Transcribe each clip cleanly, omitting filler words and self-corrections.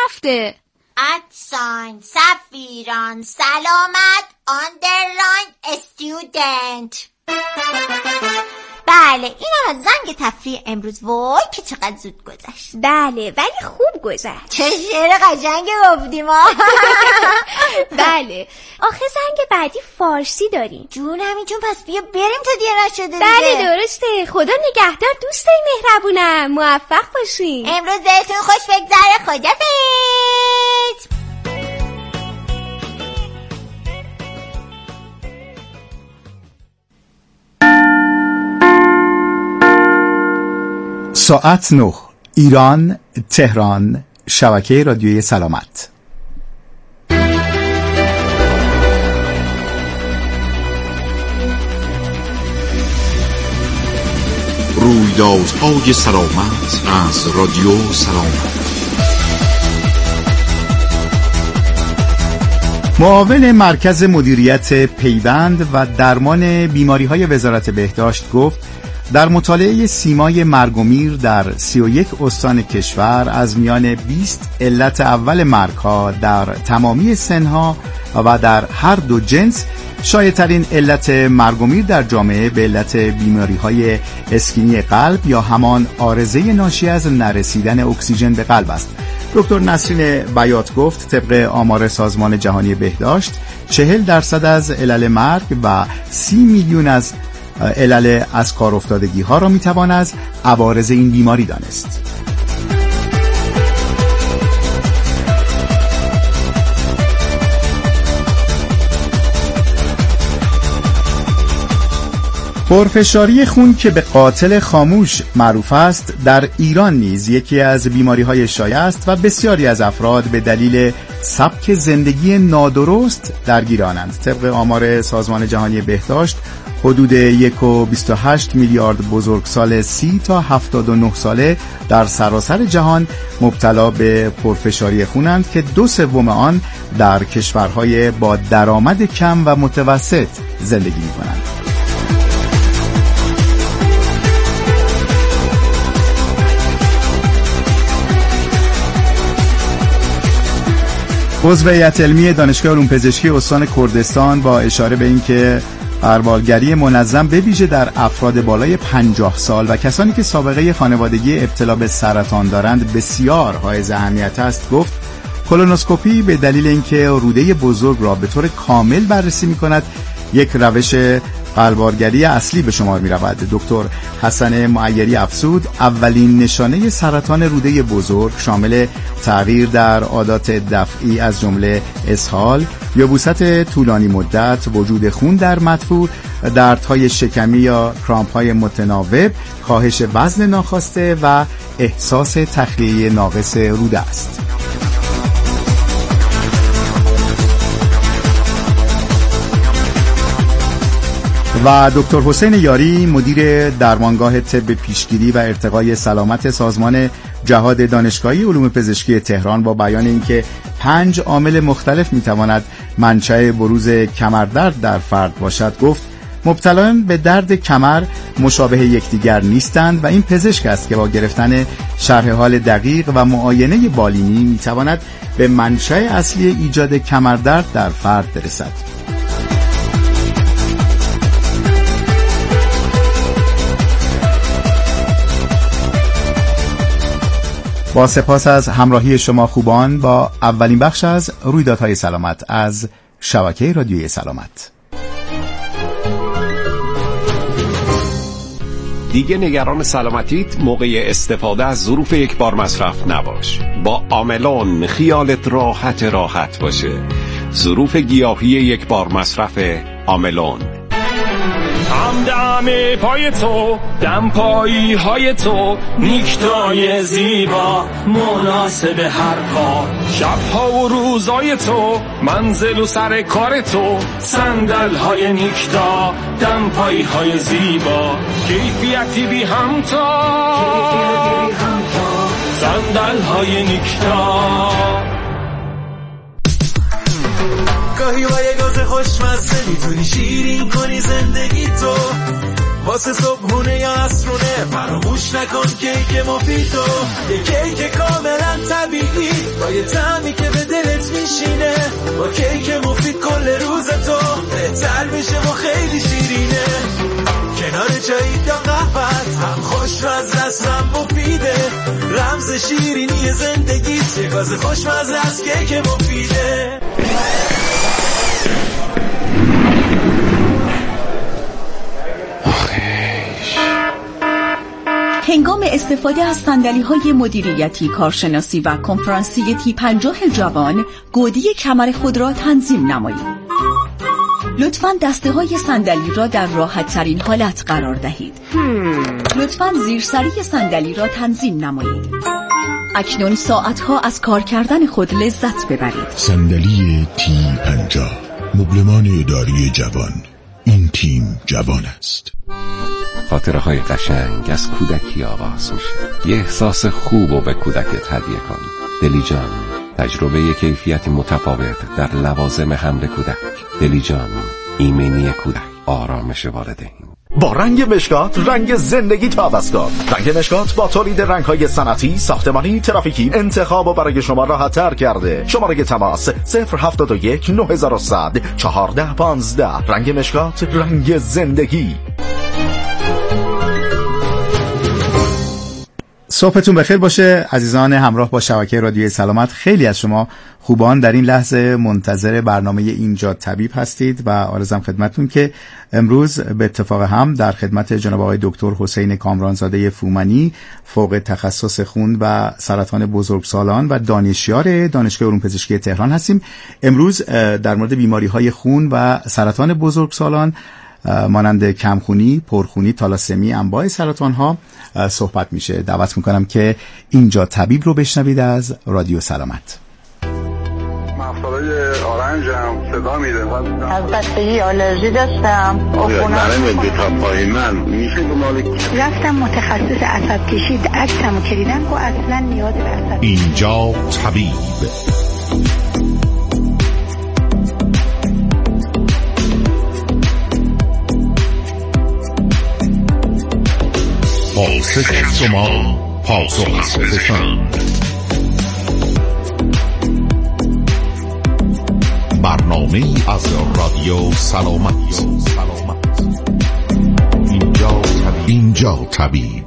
رفته. ادساین سفیران سلامت آندرلاین استودنت. بله اینم از زنگ تفریح امروز. وای که چقدر زود گذشت. بله ولی خوب گذشت. چه شعر قشنگی گفتیم. بله آخه زنگ بعدی فارسی داریم. جون همین جون پس بیا بریم تا دیگه نشده دیگه. بله درسته. خدا نگهدار دوستای مهربونم. موفق باشین. امروز بهتون خوش بگذره. خدافظ. ساعت 9 ایران تهران شبکه رادیوی سلامت. رویدادهای سلامت از رادیو سلامت. معاون مرکز مدیریت پیوند و درمان بیماری‌های وزارت بهداشت گفت در مطالعه سیمای مرگ و میر در 31 استان کشور از میان 20 علت اول مرگ‌ها در تمامی سنها و در هر دو جنس، شایع‌ترین علت مرگ و میر در جامعه به علت بیماری‌های اسکیمی قلب یا همان عارضه ناشی از نرسیدن اکسیژن به قلب است. دکتر نسرین بیات گفت طبق آمار سازمان جهانی بهداشت 40% از علل مرگ و 30 میلیون از علل از کار افتادگی ها را میتوان از عوارض این بیماری دانست. پرفشاری خون که به قاتل خاموش معروف است در ایران نیز یکی از بیماری‌های شایع است و بسیاری از افراد به دلیل سبک زندگی نادرست درگیر آنند. طبق آمار سازمان جهانی بهداشت حدود 1.28 میلیارد بزرگسال 30 تا 79 ساله در سراسر جهان مبتلا به پرفشاری خونند که 2/3 آن در کشورهای با درآمد کم و متوسط زندگی می‌کنند. عضو هیئت علمی دانشگاه علوم پزشکی استان کردستان با اشاره به اینکه غربالگری منظم به ویژه در افراد بالای 50 سال و کسانی که سابقه خانوادگی ابتلا به سرطان دارند بسیار حائز اهمیت است، گفت کولونوسکوپی به دلیل اینکه روده بزرگ را به طور کامل بررسی می‌کند یک روش غربالگری اصلی به شمار می‌رود. دکتر حسن معیری افزود اولین نشانه سرطان روده بزرگ شامل تغییر در عادات دفعی از جمله اسهال، یبوست طولانی مدت، وجود خون در مدفوع، دردهای شکمی یا کرامپ‌های متناوب، کاهش وزن ناخواسته و احساس تخلیه ناقص روده است. و دکتر حسین یاری مدیر درمانگاه طب پیشگیری و ارتقای سلامت سازمان جهاد دانشگاهی علوم پزشکی تهران با بیان اینکه 5 عامل مختلف میتواند منشأ بروز کمردرد در فرد باشد گفت مبتلایان به درد کمر مشابه یکدیگر نیستند و این پزشک است که با گرفتن شرح حال دقیق و معاینه بالینی میتواند به منشأ اصلی ایجاد کمردرد در فرد برسد. با سپاس از همراهی شما خوبان با اولین بخش از رویدادهای سلامت از شبکه رادیوی سلامت. دیگه نگران سلامتیت موقع استفاده از ظروف یک بار مصرف نباش. با آملون خیالت راحت باشه. ظروف گیاهی یک بار مصرف آملون. همدم پای تو، دمپایی های تو، نیکتای زیبا مناسب هر کار، شبها و روزای تو، منزل و سر کار تو، صندل های نیکتا، دمپایی های زیبا، کیفیتی بی همتا، صندل های نیکتا. گاهی با یه گاز خوشمزه میتونی شیرین کنی زندگی تو، واسه صبحونه یا عصرونه. فراموش نکن کیک مفیدو، یه کیک کاملا طبیعی با یه طعمی که به دلت میشینه. با کیک مفید کل روزتو بهتر میشه و خیلی شیرینه. کنار چایی یا قهوه‌ات هم خوشمزه است هم مفیده. رمز شیرینی زندگیت یه گاز خوشمزه است کیک مفیده. هنگام استفاده از صندلی‌های مدیریتی، کارشناسی و کنفرانسی T50 جوان، گودی کمر خود را تنظیم نمایید. لطفاً دسته‌های صندلی را در راحت‌ترین حالت قرار دهید. لطفاً زیرسری صندلی را تنظیم نمایید. اکنون ساعت‌ها از کار کردن خود لذت ببرید. صندلی T50، مبلمان اداری جوان. این تیم جوان است. خاطره‌های قشنگ از کودکی آغاز میشه. یه احساس خوب رو به کودکت هدیه کن. دلی جان، تجربه کیفیتی متفاوت در لوازم حمل کودک. دلی جان، ایمنی کودک، آرامش والدین. با رنگ مشکات رنگ زندگی تو عوض کن. رنگ مشکات با تولید رنگ‌های صنعتی، ساختمانی، ترافیکی انتخاب و برای شما راحت تر کرده. شماره تماس 071 9100 1415. رنگ مشکات، رنگ زندگی. صبحتون بخیر باشه عزیزان همراه با شبکه رادیوی سلامت. خیلی از شما خوبان در این لحظه منتظر برنامه اینجا طبیب هستید و آرزوام خدمتتون که امروز به اتفاق هم در خدمت جناب آقای دکتر حسین کامرانزاده فومنی، فوق تخصص خون و سرطان بزرگسالان و دانشیار دانشگاه علوم پزشکی تهران هستیم. امروز در مورد بیماری‌های خون و سرطان بزرگسالان مانند کمخونی، پرخونی، تالاسمی، انواع سرطان ها صحبت میشه. دعوت میکنم که اینجا طبیب رو بشنوید از رادیو سلامت. مفصلای آرنجم صدا میده. از بستگی آلرژی داشتم. نرم تا پای من میشه رفتم متخصص عصب کشید، عکسمو کردم و اصلا نیاز به عصب. اینجا طبیب. پاسخ شما، پاسخ از پزشکان. برنامه از رادیو سلامت. اینجا طبیب.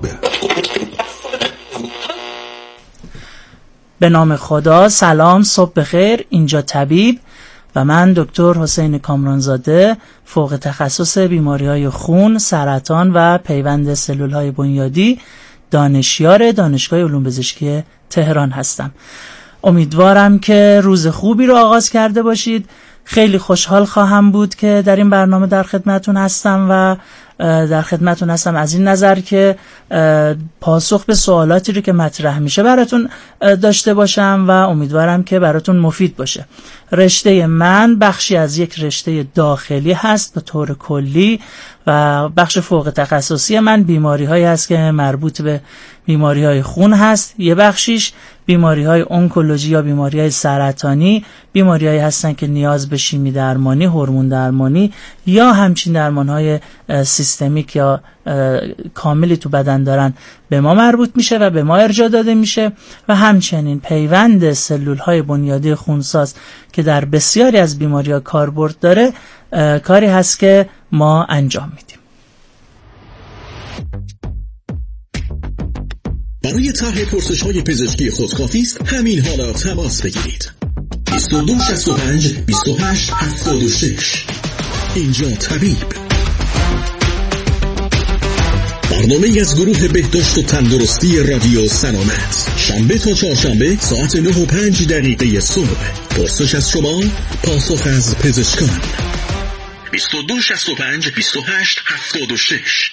به نام خدا. سلام، صبح بخیر. اینجا طبیب و من دکتر حسین کامرانزاده، فوق تخصص بیماری‌های خون، سرطان و پیوند سلول‌های بنیادی، دانشیار دانشگاه علوم پزشکی تهران هستم. امیدوارم که روز خوبی رو آغاز کرده باشید. خیلی خوشحال خواهم بود که در این برنامه در خدمتون هستم و در خدمتون هستم از این نظر که پاسخ به سوالاتی رو که مطرح میشه براتون داشته باشم و امیدوارم که براتون مفید باشه. رشته من بخشی از یک رشته داخلی هست به طور کلی و بخش فوق تخصصی من بیماری هایی هست که مربوط به بیماری های خون هست. یه بخشیش بیماری های اونکولوژی یا بیماری های سرطانی، بیماری هایی هستن که نیاز به شیمی درمانی، هورمون درمانی یا همچین درمان های سیستمیک یا کاملی تو بدن دارن به ما مربوط میشه و به ما ارجاع داده میشه و همچنین پیوند سلول های بنیادی خونساز که در بسیاری از بیماری ها کاربرد داره کاری هست که ما انجام میدیم. برای طرح پرسش‌های پزشکی خود کافی است همین حالا تماس بگیرید. 22 65 28 76. اینجا طبیب. برنامه از گروه بهداشت و تندرستی رادیو سلامت. شنبه تا چهارشنبه ساعت 9:05 صبح. پرسش از شما، پاسخ از پزشکان. 22 65 28 76.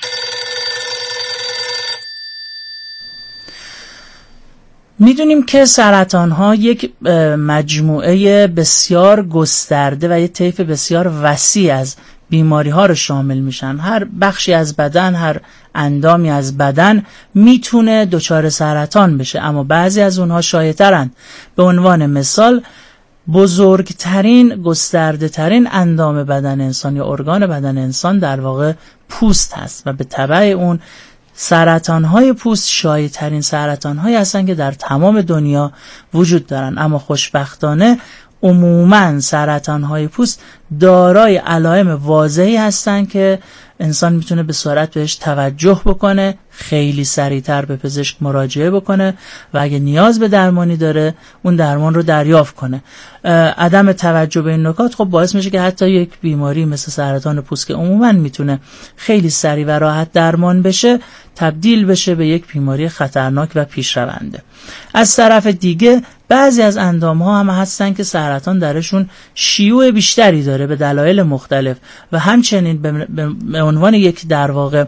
میدونیم که سرطان ها یک مجموعه بسیار گسترده و یک طیف بسیار وسیع از بیماری ها رو شامل میشن. هر بخشی از بدن، هر اندامی از بدن میتونه دچار سرطان بشه، اما بعضی از اونها شایع‌ترن. به عنوان مثال بزرگترین گسترده ترین اندام بدن انسان یا ارگان بدن انسان در واقع پوست هست و به تبع اون سرطان‌های پوست شایع‌ترین سرطان‌هایی هستن که در تمام دنیا وجود دارن. اما خوشبختانه عموماً سرطان‌های پوست دارای علائم واضحی هستن که انسان میتونه به سرعت بهش توجه بکنه، خیلی سریعتر به پزشک مراجعه بکنه و اگه نیاز به درمانی داره اون درمان رو دریافت کنه. عدم توجه به این نکات خب باعث میشه که حتی یک بیماری مثل سرطان پوست که عموماً میتونه خیلی سریع و راحت درمان بشه تبدیل بشه به یک بیماری خطرناک و پیشرونده. از طرف دیگه بعضی از اندام‌ها هم هستن که سرطان درشون شیوع بیشتری داره به دلایل مختلف و همچنین به عنوان یک در واقع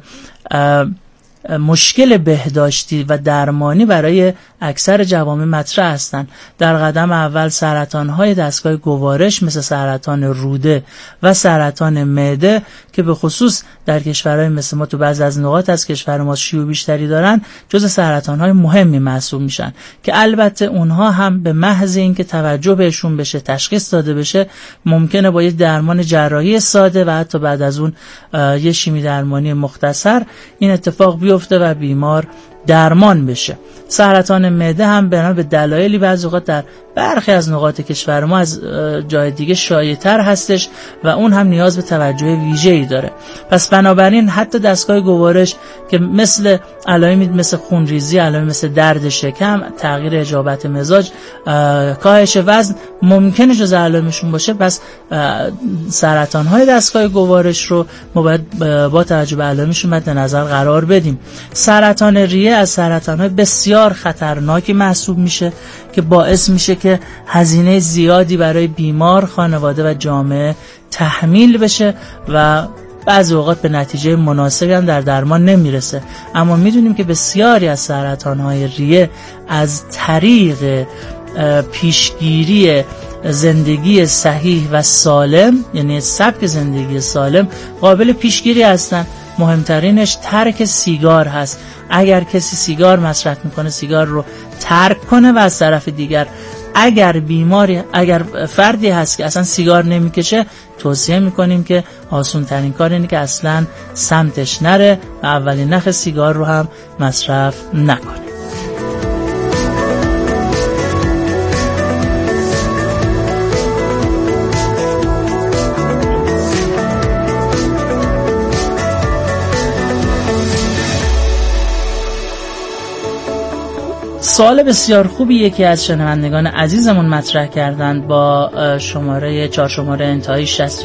مشکل بهداشتی و درمانی برای اکثر جوامع مطرح هستند. در قدم اول سرطان‌های دستگاه گوارش مثل سرطان روده و سرطان معده که به خصوص در کشورهای مثل ما تو بعضی از نقاط از کشور ما شیوع بیشتری دارن جز سرطان‌های مهمی محسوب میشن که البته اونها هم به محض اینکه توجه بهشون بشه تشخیص داده بشه ممکنه با یک درمان جراحی ساده و حتی بعد از اون یه شیمی درمانی مختصر این اتفاق بیفته و بیمار درمان بشه. سرطان معده هم به دلایلی بعضی اوقات در برخی از نقاط کشور ما از جای دیگه شایع‌تر هستش و اون هم نیاز به توجه ویژه‌ای داره. پس بنابراین حتی دستگاه گوارش که مثل علائمی مثل خونریزی، علائمی مثل درد شکم، تغییر اجابت مزاج، کاهش وزن ممکنه جز علائمشون باشه. پس سرطان‌های دستگاه گوارش رو ما باید با توجه به علائمشون مد نظر قرار بدیم. سرطان ریه از سرطان‌های بسیار خطرناکی محسوب میشه که باعث میشه که هزینه زیادی برای بیمار، خانواده و جامعه تحمیل بشه و بعضی اوقات به نتیجه مناسبی هم در درمان نمیرسه. اما میدونیم که بسیاری از سرطان‌های ریه از طریق پیشگیری زندگی صحیح و سالم، یعنی سبک زندگی سالم، قابل پیشگیری هستن. مهمترینش ترک سیگار هست. اگر کسی سیگار مصرف میکنه سیگار رو ترک کنه و از طرف دیگر اگر فردی هست که اصلا سیگار نمیکشه توصیه میکنیم که آسون ترین کار اینه که اصلا سمتش نره و اولین نخ سیگار رو هم مصرف نکنه. سوال بسیار خوبی یکی از شنوندگان عزیزمون مطرح کردند با چهار شماره انتهایی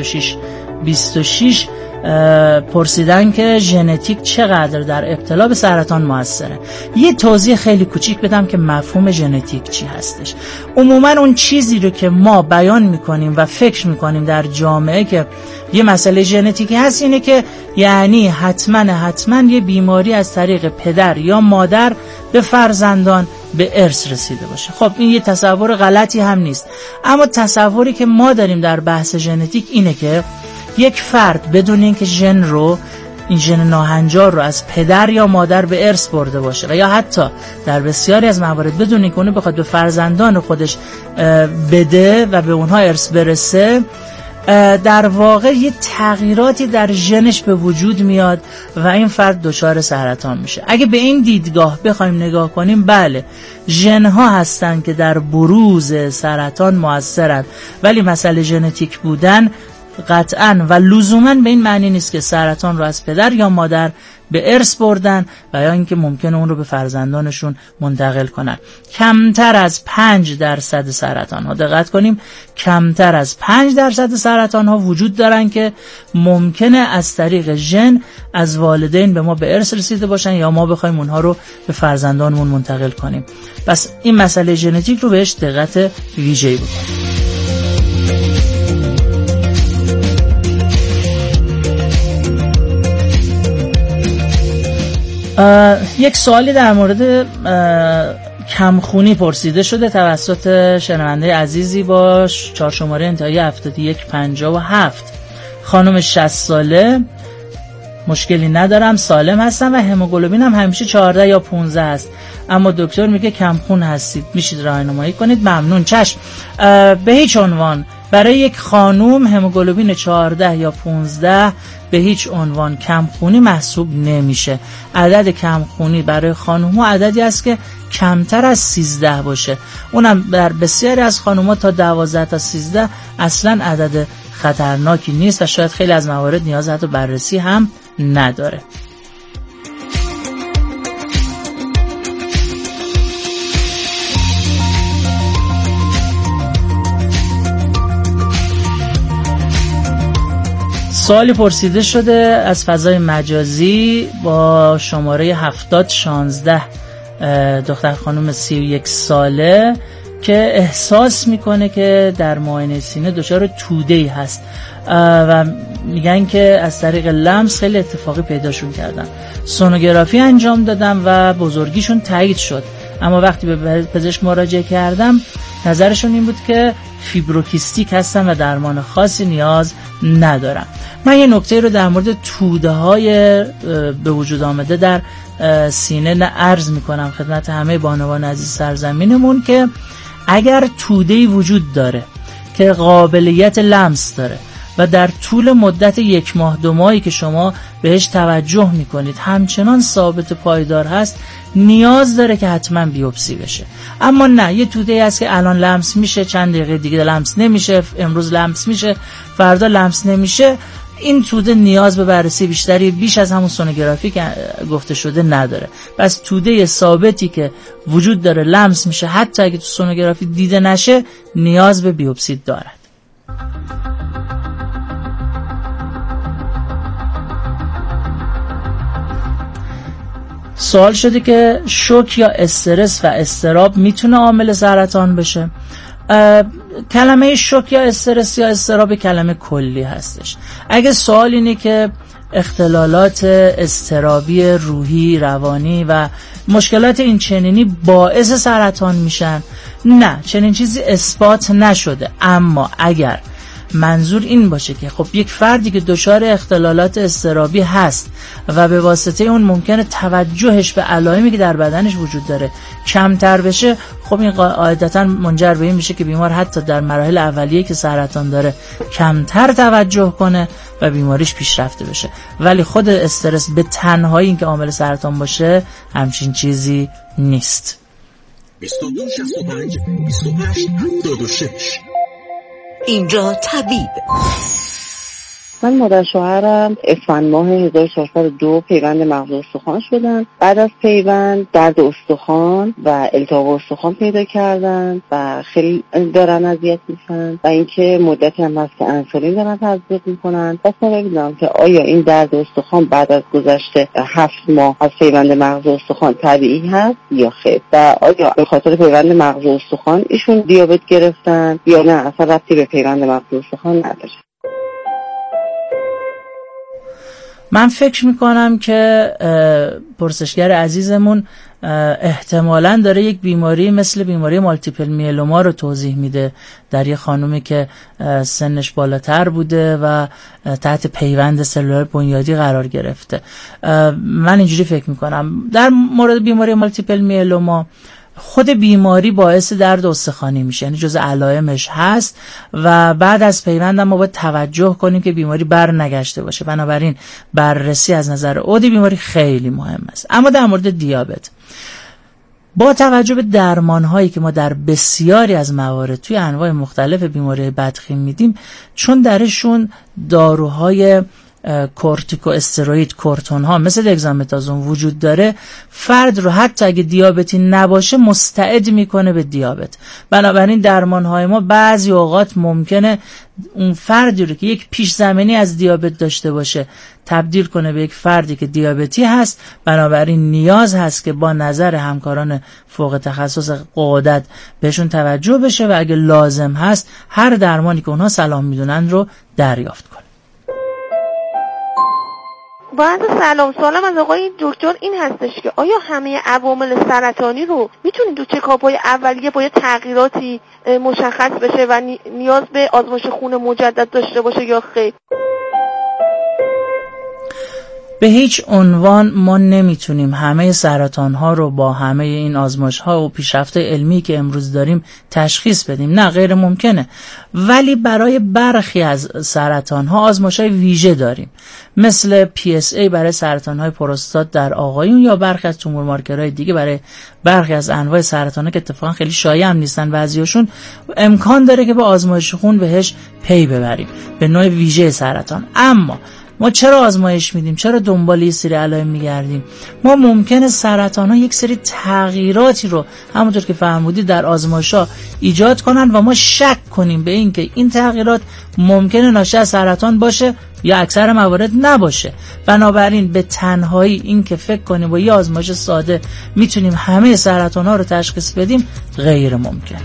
6626 پرسیدن که ژنتیک چقدر در ابتلا به سرطان موثره. یه توضیح خیلی کوچیک بدم که مفهوم ژنتیک چی هستش. عموما اون چیزی رو که ما بیان میکنیم و فکر میکنیم در جامعه که یه مسئله ژنتیکی هست اینه که یعنی حتما یه بیماری از طریق پدر یا مادر به فرزندان به ارث رسیده باشه. خب این یه تصور غلطی هم نیست، اما تصوری که ما داریم در بحث ژنتیک اینه که یک فرد بدون اینکه این ژن ناهنجار رو از پدر یا مادر به ارث برده باشه و یا حتی در بسیاری از موارد بدون اینکه اون بخواد به فرزندان خودش بده و به اونها ارث برسه، در واقع یه تغییراتی در ژنش به وجود میاد و این فرد دچار سرطان میشه. اگه به این دیدگاه بخوایم نگاه کنیم، بله ژن‌ها هستن که در بروز سرطان موثرن، ولی مسئله ژنتیک بودن قطعاً و لزوماً به این معنی نیست که سرطان رو از پدر یا مادر به ارث بردن و یا اینکه ممکنه اون رو به فرزندانشون منتقل کنن. کمتر از 5% سرطان ها، دقت کنیم، کمتر از 5% سرطان ها وجود دارن که ممکنه از طریق ژن از والدین به ما به ارث رسیده باشن یا ما بخوایم اونها رو به فرزندانمون منتقل کنیم. پس این مسئله ژنتیک رو بهش دقت ویژه‌ای بکنیم. یک سوالی در مورد کمخونی پرسیده شده توسط شنونده عزیزی با 4 شماره انتهایی 7157. خانم 60 ساله مشکلی ندارم، سالم هستم و هموگلوبینم همیشه 14 یا 15 است، اما دکتر میگه کمخون هستید، میشید راهنمایی کنید؟ ممنون. چشم. به هیچ عنوان برای یک خانوم هموگلوبین 14 یا 15 به هیچ عنوان کمخونی محسوب نمیشه. عدد کمخونی برای خانوم ها عددی است که کمتر از 13 باشه، اونم در بسیاری از خانوم ها تا 12 تا 13 اصلا عدد خطرناکی نیست و شاید خیلی از موارد نیاز حتی بررسی هم نداره. سوالی پرسیده شده از فضای مجازی با شماره 7016 دختر خانم 31 ساله که احساس میکنه که در معاینه سینه دچار توده‌ای هست و میگن که از طریق لمس خیلی اتفاقی پیداشون کردن. سونوگرافی انجام دادم و بزرگیشون تایید شد، اما وقتی به پزشک مراجعه کردم نظرشون این بود که فیبروکیستیک هستن و درمان خاصی نیاز ندارم. من یه نکته رو در مورد توده های به وجود آمده در سینه عرض میکنم خدمت همه بانوان عزیز سرزمینمون که اگر توده‌ای وجود داره که قابلیت لمس داره و در طول مدت 1 ماه 2 ماهی که شما بهش توجه میکنید همچنان ثابت پایدار هست، نیاز داره که حتما بیوپسی بشه. اما نه، یه توده‌ای هست که الان لمس میشه، چند دقیقه دیگه لمس نمیشه، امروز لمس میشه، فردا لمس نمیشه، این توده نیاز به بررسی بیشتری بیش از همون سونوگرافی که گفته شده نداره. پس توده ثابتی که وجود داره لمس میشه حتی اگه تو سونوگرافی دیده نشه نیاز به بیوپسی دارد. سوال شده که شوک یا استرس و اضطراب میتونه عامل سرطان بشه. کلمه شوک یا استرس یا اضطراب کلمه کلی هستش. اگه سوال اینه که اختلالات اضطرابی روحی، روانی و مشکلات این چنینی باعث سرطان میشن، نه، چنین چیزی اثبات نشده. اما اگر منظور این باشه که خب یک فردی که دچار اختلالات اضطرابی هست و به واسطه اون ممکنه توجهش به علائمی که در بدنش وجود داره کمتر بشه، خب این قاعدتاً منجر به این میشه که بیمار حتی در مراحل اولیه که سرطان داره کمتر توجه کنه و بیماریش پیشرفته بشه. ولی خود استرس به تنهایی این که عامل سرطان باشه همچین چیزی نیست. 2265 2876 اینجا طبیب. من مادر شوهرم اسفند ماه 1402 پیوند مغز استخوان شدن. بعد از پیوند درد استخوان و التهاب استخوان پیدا کردن و خیلی دارن اذیت میشن و اینکه مدتی هم هست که انسولین دارن تزریق میکنن. بس نمیدونم که آیا این درد استخوان بعد از گذشته 7 ماه از پیوند مغز استخوان طبیعی هست یا خیر، و آیا به خاطر پیوند مغز استخوان ایشون دیابت گرفتن یا نه اصلا ربطی به پیوند مغز استخوان نداره. من فکر میکنم که پرسشگر عزیزمون احتمالاً داره یک بیماری مثل بیماری مالتیپل میلوما رو توضیح میده در یه خانومی که سنش بالاتر بوده و تحت پیوند سلولار بنیادی قرار گرفته. من اینجوری فکر میکنم در مورد بیماری مالتیپل میلوما خود بیماری باعث درد استخوانی میشه، یعنی جز علائمش هست و بعد از پیوند ما باید توجه کنیم که بیماری بر نگشته باشه. بنابراین بررسی از نظر عدی بیماری خیلی مهم است. اما در مورد دیابت با توجه به درمان‌هایی که ما در بسیاری از موارد توی انواع مختلف بیماری بدخیم میدیم، چون درشون داروهای کورتیکو استروئید، کورتون ها مثل دگزامتازون وجود داره، فرد رو حتی اگه دیابتی نباشه مستعد میکنه به دیابت. بنابراین درمان های ما بعضی اوقات ممکنه اون فردی رو که یک پیش زمینی از دیابت داشته باشه تبدیل کنه به یک فردی که دیابتی هست. بنابراین نیاز هست که با نظر همکاران فوق تخصص قاعدت بهشون توجه بشه و اگه لازم هست هر درمانی که اونها صلاح میدونن رو دریافت کنه. باید سلام، سوالم از آقای دکتر این هستش که آیا همه عوامل سرطانی رو میتونید تو چکاپ‌های اولیه با تغییراتی مشخص بشه و نیاز به آزمایش خون مجدد داشته باشه یا خیر؟ به هیچ عنوان ما نمیتونیم همه سرطان ها رو با همه این آزمایش ها و پیشرفت علمی که امروز داریم تشخیص بدیم، نه غیر ممکنه. ولی برای برخی از سرطان ها آزمایش های ویژه داریم، مثل PSA برای سرطان های پروستات در آقایون یا برخی از تومور مارکرهای دیگه برای برخی از انواع سرطان ها که اتفاقا خیلی شایع هم نیستن، بعضیاشون امکان داره که با آزمایش خون بهش پی ببریم به نوع ویژه سرطان. اما ما چرا آزمایش میدیم؟ چرا دنبال یه سری علائم میگردیم؟ ما ممکنه سرطان ها یک سری تغییراتی رو همونطور که فرمودید در آزمایش ها ایجاد کنن و ما شک کنیم به این که این تغییرات ممکنه ناشی از سرطان باشه یا اکثر موارد نباشه. بنابراین به تنهایی این که فکر کنیم با یه آزمایش ساده میتونیم همه سرطان ها رو تشخیص بدیم غیر ممکن.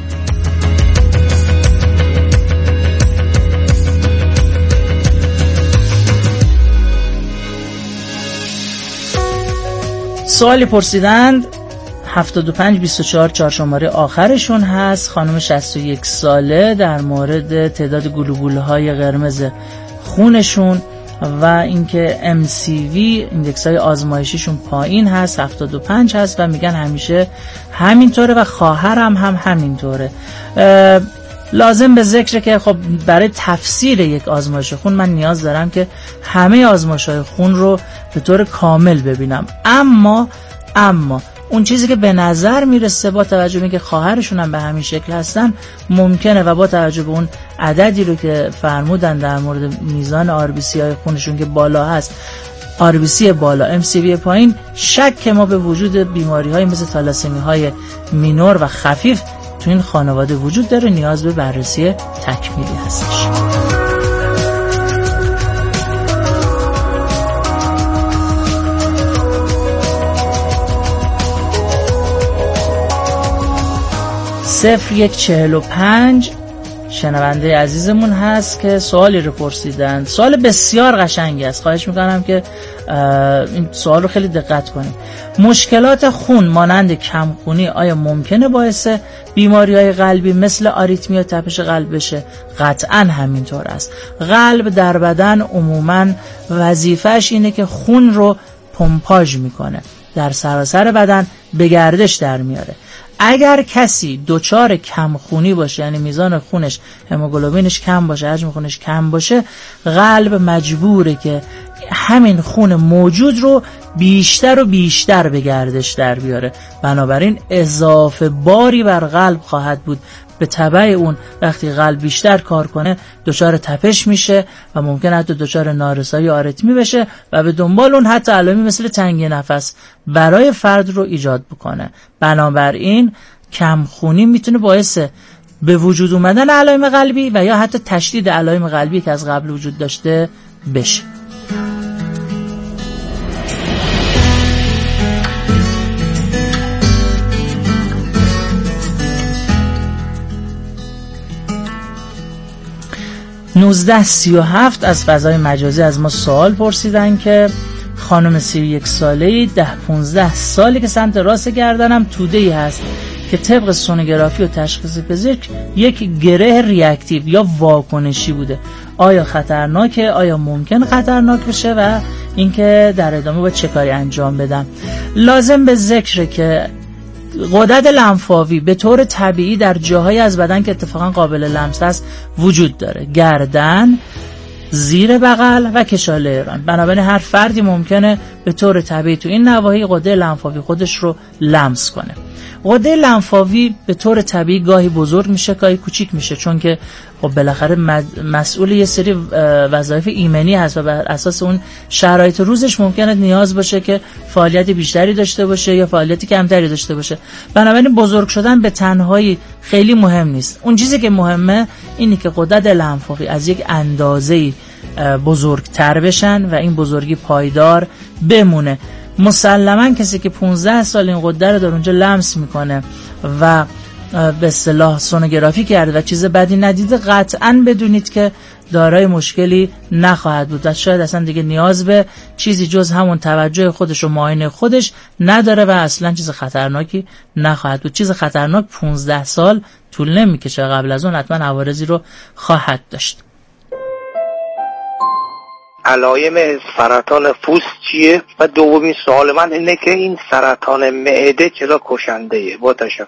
سوالی پرسیدند 7524 چهارشماره آخرشون هست، خانم 61 ساله، در مورد تعداد گلوبول‌های قرمز خونشون و اینکه MCV ایندکس های آزمایشیشون پایین هست، 75 هست و میگن همیشه همینطوره و خواهرم هم همینطوره. لازم به ذکره که خب برای تفسیر یک آزمایش خون من نیاز دارم که همه آزمایش‌های خون رو به طور کامل ببینم، اما اون چیزی که به نظر میرسه با توجه به اینکه خواهرشون هم به همین شکل هستن ممکنه و با توجه به اون عددی رو که فرمودن در مورد میزان RBC های خونشون که بالا هست، RBC بالا MCV پایین، شک ما به وجود بیماری های مثل تالاسمی های مینور و خفیف تو این خانواده وجود داره، نیاز به بررسی تکمیلی هستش. صفر 145 شنونده عزیزمون هست که سوالی رو پرسیدن. سوال بسیار قشنگی است، خواهش میکنم که این سوال رو خیلی دقت کنیم. مشکلات خون مانند کمخونی آیا ممکنه باعث بیماری‌های قلبی مثل آریتمی یا تپش قلب بشه؟ قطعاً همینطور است. قلب در بدن عموماً وظیفه‌اش اینه که خون رو پمپاژ میکنه، در سراسر بدن به گردش در میاره. اگر کسی دچار کمخونی باشه، یعنی میزان خونش، هموگلوبینش کم باشه، حجم خونش کم باشه، قلب مجبوره که همین خون موجود رو بیشتر و بیشتر به گردش در بیاره. بنابراین اضافه باری بر قلب خواهد بود. به تبع اون وقتی قلب بیشتر کار کنه دچار تپش میشه و ممکن حتی دچار نارسایی یا آریتمی بشه و به دنبال اون حتی علائمی مثل تنگی نفس برای فرد رو ایجاد بکنه. بنابراین کمخونی میتونه باعث به وجود اومدن علائم قلبی و یا حتی تشدید علائم قلبی که از قبل وجود داشته بشه. (1937) از فضای مجازی از ما سوال پرسیدن که خانم 31 ساله‌ای 10-15 سالی که سمت راست گردنم توده‌ای هست که طبق سونوگرافی و تشخیص پزشک یک گره ریاکتیو یا واکنشی بوده. آیا خطرناکه؟ آیا ممکن خطرناک بشه و اینکه در ادامه باید چه کاری انجام بدم؟ لازم به ذکره که غدد لنفاوی به طور طبیعی در جاهایی از بدن که اتفاقا قابل لمس است وجود داره: گردن، زیر بغل و کشاله ایران. بنابراین هر فردی ممکنه به طور طبیعی تو این نواحی غده لنفاوی خودش رو لمس کنه. غده لنفاوی به طور طبیعی گاهی بزرگ میشه، گاهی کوچیک میشه، چون که خب بالاخره مسئول یه سری وظایف ایمنی هست و بر اساس اون شرایط روزش ممکنه نیاز باشه که فعالیت بیشتری داشته باشه یا فعالیتی کمتری داشته باشه. بنابراین بزرگ شدن به تنهایی خیلی مهم نیست. اون چیزی که مهمه اینه که غدد لنفاوی از یک اندازه‌ای بزرگتر بشن و این بزرگی پایدار بمونه. مسلماً کسی که 15 سال این غده رو در اونجا لمس میکنه و به اصطلاح سونوگرافی کرده و چیز بدی ندیده، قطعاً بدونید که دارای مشکلی نخواهد بود و شاید اصلا دیگه نیاز به چیزی جز همون توجه خودش و معاینه خودش نداره و اصلا چیز خطرناکی نخواهد بود. چیز خطرناک 15 سال طول نمیکشه، قبل از اون حتما عوارضی رو خواهد داشت. علائم سرطان پوست چیه؟ و دومین سوال من اینه که این سرطان معده چرا کشنده‌ایه؟ با تشکر.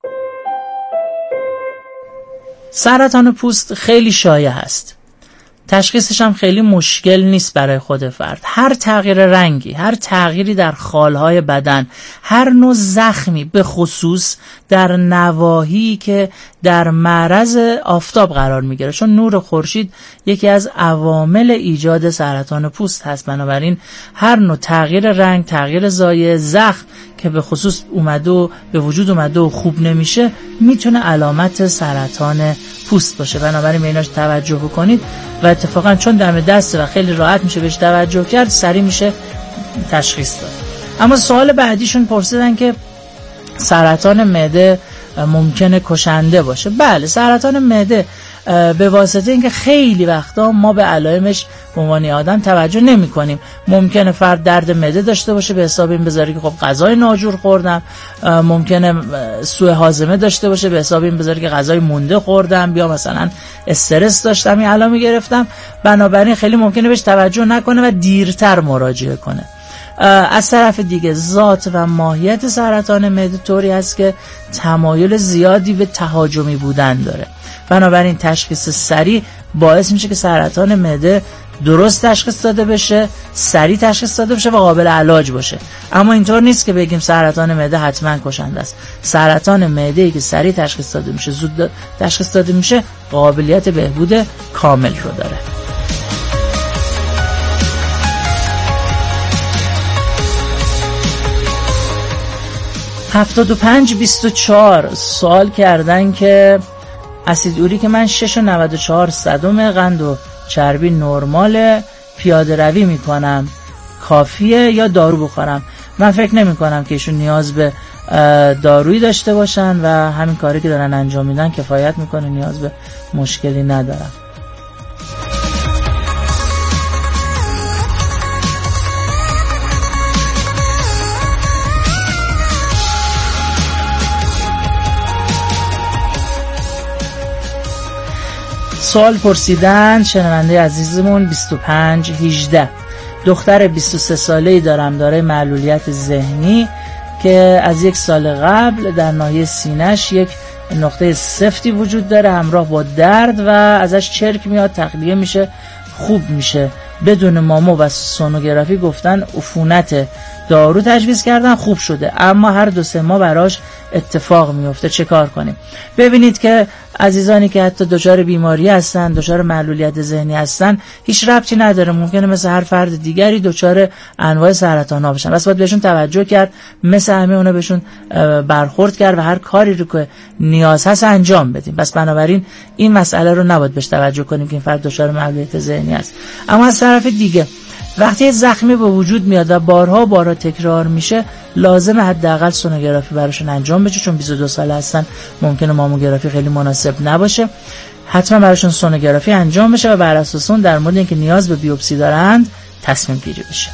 سرطان پوست خیلی شایع هست. تشخیصش هم خیلی مشکل نیست برای خود فرد. هر تغییر رنگی، هر تغییری در خالهای بدن، هر نوع زخمی به خصوص در نواحی که در معرض آفتاب قرار میگیره، چون نور خورشید یکی از عوامل ایجاد سرطان پوست هست. بنابراین هر نوع تغییر رنگ، تغییر زایه، زخم که به خصوص اومده و به وجود اومده و خوب نمیشه میتونه علامت سرطان پوست باشه. بنابراین به ایناش توجه بکنید و اتفاقا چون دم دسته و خیلی راحت میشه بهش توجه کرد، سریع میشه تشخیص داد. اما سوال بعدیشون پرسیدن که سرطان معده ممکنه کشنده باشه. بله، سرطان معده به واسطه اینکه خیلی وقتا ما به علائمش به عنوان آدم توجه نمی کنیم. ممکنه فرد درد معده داشته باشه به حساب این بذاره که خب غذای ناجور خوردم، ممکنه سوء هاضمه داشته باشه به حساب این بذاره که غذای مونده خوردم، یا مثلا استرس داشتم این علائم گرفتم. بنابراین خیلی ممکنه بهش توجه نکنه و دیرتر مراجعه کنه. از طرف دیگه ذات و ماهیت سرطان معده طوری هست که تمایل زیادی به تهاجمی بودن داره. بنابراین تشخیص سریع باعث میشه که سرطان معده درست تشخیص داده بشه، سریع تشخیص داده بشه و قابل علاج باشه. اما اینطور نیست که بگیم سرطان معده حتما کشنده است. سرطان معده‌ای که سریع تشخیص داده میشه، زود تشخیص داده میشه، قابلیت بهبود کامل رو داره. هفتاد و 524 سوال کردن که اسید اوریک من 6.94 قند و چربی نرمال، پیاده روی میکنم، کافیه یا دارو بخورم؟ من فکر نمی کنم که ایشون نیاز به دارویی داشته باشن و همین کاری که دارن انجام میدن کفایت میکنه، نیاز به مشکلی ندارن. سوال پرسیدن شنونده عزیزمون 2518 دختر 23 ساله‌ای دارم، دارای معلولیت ذهنی که از 1 سال قبل در ناحیه سینه‌اش یک نقطه سفتی وجود داره همراه با درد و ازش چرک میاد، تخلیه میشه، خوب میشه. بدون مامو و سونوگرافی گفتن عفونت، دارو تجویز کردن، خوب شده، اما هر 2-3 ماه براش اتفاق میفته. چه کار کنیم؟ ببینید که عزیزانی که حتی دچار بیماری هستن، دچار معلولیت ذهنی هستن، هیچ ربطی نداره، ممکنه مثل هر فرد دیگری دچار انواع سرطان ها بشن. بس باید بهشون توجه کرد، مثل همه اونا بهشون برخورد کرد و هر کاری رو که نیاز هست انجام بدیم. بس بنابراین این مسئله رو نباید بهش توجه کنیم که این فرد دچار معلولیت ذهنی است. اما از طرف دیگه وقتی زخمی به وجود میاد و بارها تکرار میشه، لازمه حداقل سونوگرافی براشون انجام بشه، چون 22 ساله هستن، ممکنه ماموگرافی خیلی مناسب نباشه. حتما براشون سونوگرافی انجام بشه و بر اساس اون در مورد اینکه نیاز به بیوپسی دارند تصمیم گیری بشه.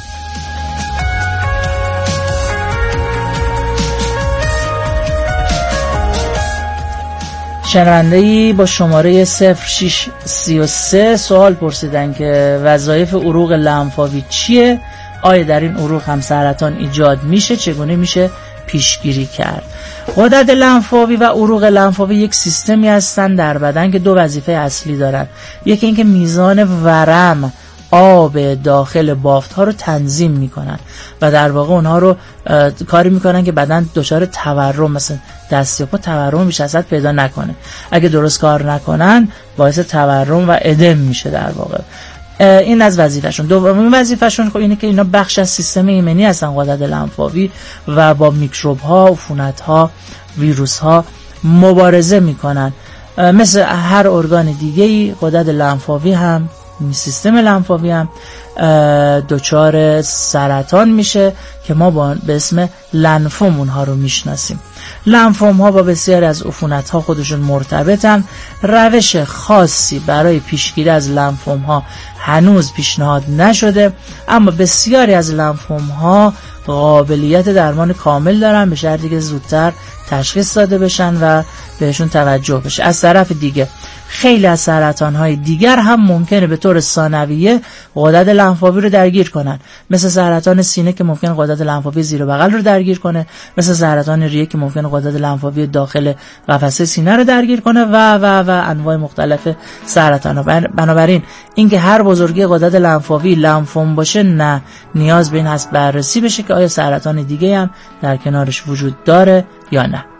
شنونده‌ای با شماره 0633 سوال پرسیدن که وظایف عروق لنفاوی چیه؟ آیا در این عروق هم سرطان ایجاد میشه؟ چگونه میشه پیشگیری کرد؟ غدد لنفاوی و عروق لنفاوی یک سیستمی هستن در بدن که 2 وظیفه اصلی دارن. یکی اینکه میزان ورم آب داخل بافت ها رو تنظیم میکنن و در واقع اونها رو کاری میکنن که بدن دچار تورم، مثلا دست یا پا تورم بیش از حد پیدا نکنه. اگه درست کار نکنن باعث تورم و ادم میشه در واقع. این از وظیفه‌شون. دومین وظیفه‌شون خب اینه که اینا بخش از سیستم ایمنی هستن، غدد لنفاوی، و با میکروب ها، عفونت ها، ویروس ها مبارزه میکنن. مثل هر ارگان دیگه‌ای غدد لنفاوی هم، سیستم لنفاوی هم دچار سرطان میشه که ما به اسم لنفوم اونها رو میشناسیم. لنفوم ها با بسیاری از عفونت ها خودشون مرتبطن. روش خاصی برای پیشگیری از لنفوم ها هنوز پیشنهاد نشده، اما بسیاری از لنفوم ها قابلیت درمان کامل دارن به شرطی که زودتر تشخیص داده بشن و بهشون توجه بشه. از طرف دیگه خیلی از سرطان‌های دیگر هم ممکنه به طور ثانویه غدد لنفاوی رو درگیر کنن، مثل سرطان سینه که ممکنه غدد لنفاوی زیر بغل رو درگیر کنه، مثل سرطان ریه که ممکنه غدد لنفاوی داخل قفسه سینه رو درگیر کنه و انواع مختلف سرطان‌ها. بنابراین اینکه هر بزرگی غدد لنفاوی لنفوم باشه، نه، نیاز به این هست بررسی بشه که آیا سرطان دیگه هم در کنارش وجود داره یا نه.